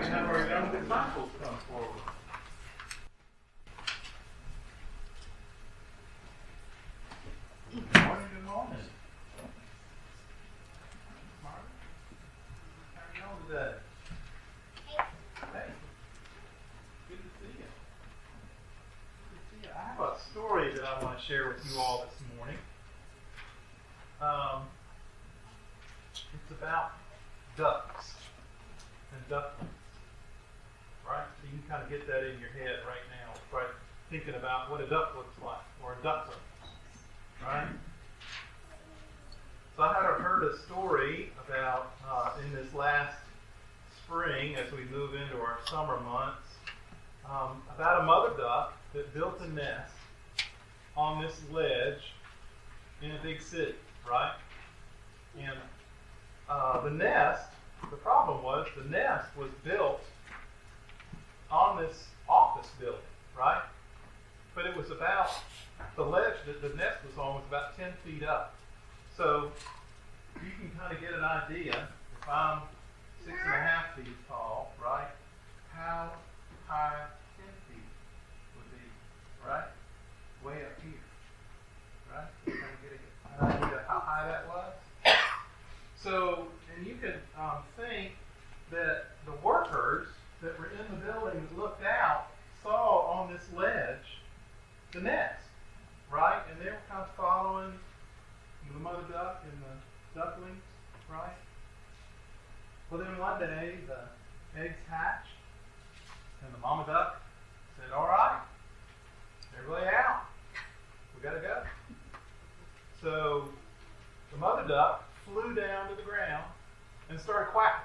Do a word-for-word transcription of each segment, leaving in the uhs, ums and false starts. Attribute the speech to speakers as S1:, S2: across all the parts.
S1: have our young disciples come forward. Good morning, good morning. Margaret, how are y'all today? Hey. Good to see you. Good to see you. I have a story that I want to share with you all this morning. Um, it's about ducks and ducklings, right? So you can kind of get that in your head right now, right? Thinking about what a duck looks like, or a duckling, right? So I had heard a story about uh, in this last spring, as we move into our summer months, um, about a mother duck that built a nest on this ledge in a big city, right? And uh, the nest, the problem was the nest was built on this office building, right? But it was about, the ledge that the nest was on was about ten feet up. So you can kind of get an idea, if I'm six and a half feet tall, right, how high ten feet would be, right? Way up here, right? You kind of get an idea how high that was. So, and you can um, think that the workers that were in the building that looked out saw on this ledge the nest, right? And they were kind of following the mother duck and the ducklings, right? Well, then one day the eggs hatched, and the mama duck said, "All right, everybody out. We got to go." So the mother duck flew down to the ground and started quacking.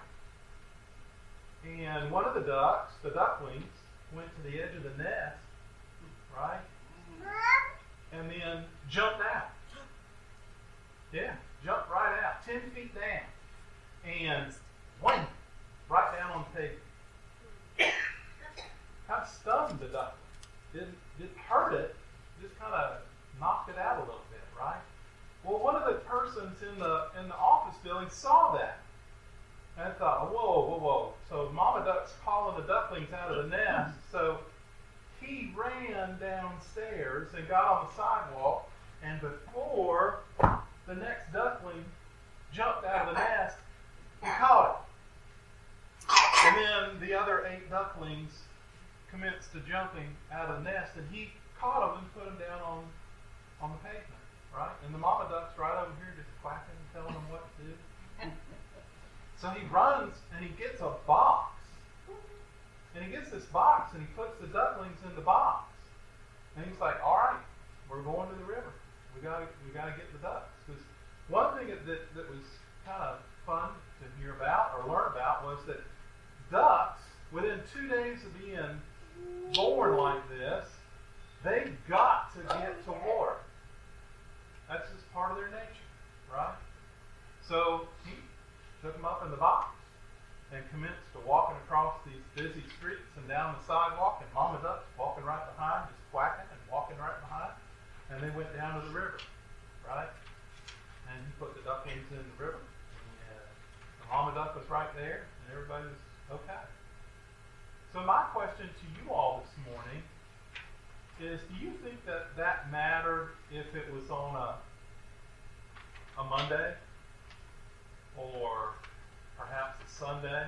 S1: And one of the ducks, the ducklings, went to the edge of the nest, right? And then jumped out. Yeah, jumped right out, ten feet down. And wham, right down on the table. Kind of stunned the duckling. Didn't, didn't hurt it, just kind of knocked it out a little bit, right? Well, one of the persons in the in the office building saw that. And thought, whoa, whoa, whoa. So Mama Duck's calling the ducklings out of the nest. So he ran downstairs and got on the sidewalk. And before the next duckling jumped out of the nest, he caught it. And then the other eight ducklings commenced to jumping out of the nest. And he caught them and put them down on, on the pavement, right? And the Mama Duck's right over here just quacking and telling them what to do. So he runs and he gets a box. And he gets this box and he puts the ducklings in the box. And he's like, "All right, we're going to the river. We gotta we gotta get the ducks." Because one thing that, that, that was kind of fun to hear about or learn about was that ducks, within two days of being born like this, they got to get to water. That's just part of their nature, right? So he took them up in the box and commenced to walking across these busy streets and down the sidewalk, and Mama Duck's walking right behind, just quacking and walking right behind. And they went down to the river, right? And he put the ducklings in the river. And the Mama Duck was right there, and everybody was okay. So my question to you all this morning is, do you think that that mattered if it was on a a Monday, or perhaps a Sunday,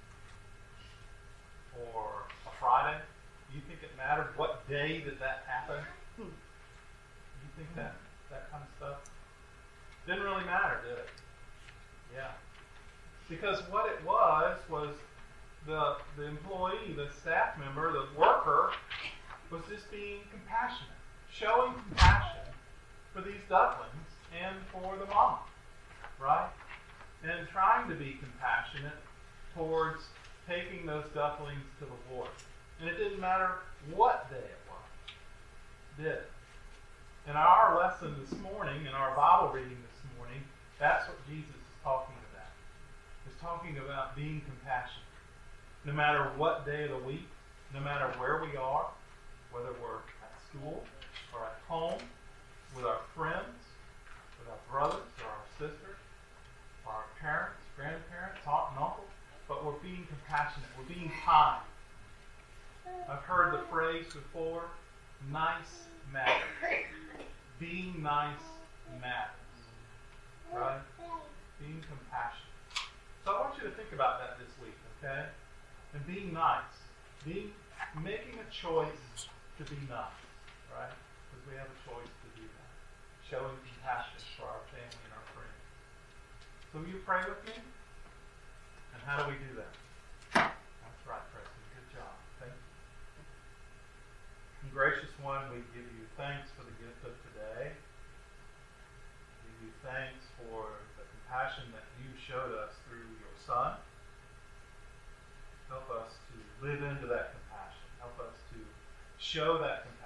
S1: or a Friday? Do you think it mattered what day that that happened? Do you think that that kind of stuff didn't really matter, did it? Yeah. Because what it was was the the employee, the staff member, the worker was just being compassionate, showing compassion for these ducklings and for the mama, right? And trying to be compassionate towards taking those ducklings to the water. And it didn't matter what day it was, did it? In our lesson this morning, in our Bible reading this morning, that's what Jesus is talking about. He's talking about being compassionate. No matter what day of the week, no matter where we are, whether we're at school or at home, with our friends, with our brothers or our sisters, or our parents, grandparents, aunt and uncle, but we're being compassionate. We're being kind. I've heard the phrase before, nice matters. Being nice matters. Right? Being compassionate. So I want you to think about that this week, okay? And being nice. Being, making a choice to be nice, right? Because we have a choice to do that. Showing compassion for our family and our friends. So will you pray with me? And how do we do that? That's right, Preston. Good job. Thank you. And gracious one, we give you thanks for the gift of today. We give you thanks for the compassion that you showed us through your Son. Help us to live into that compassion. Help us to show that compassion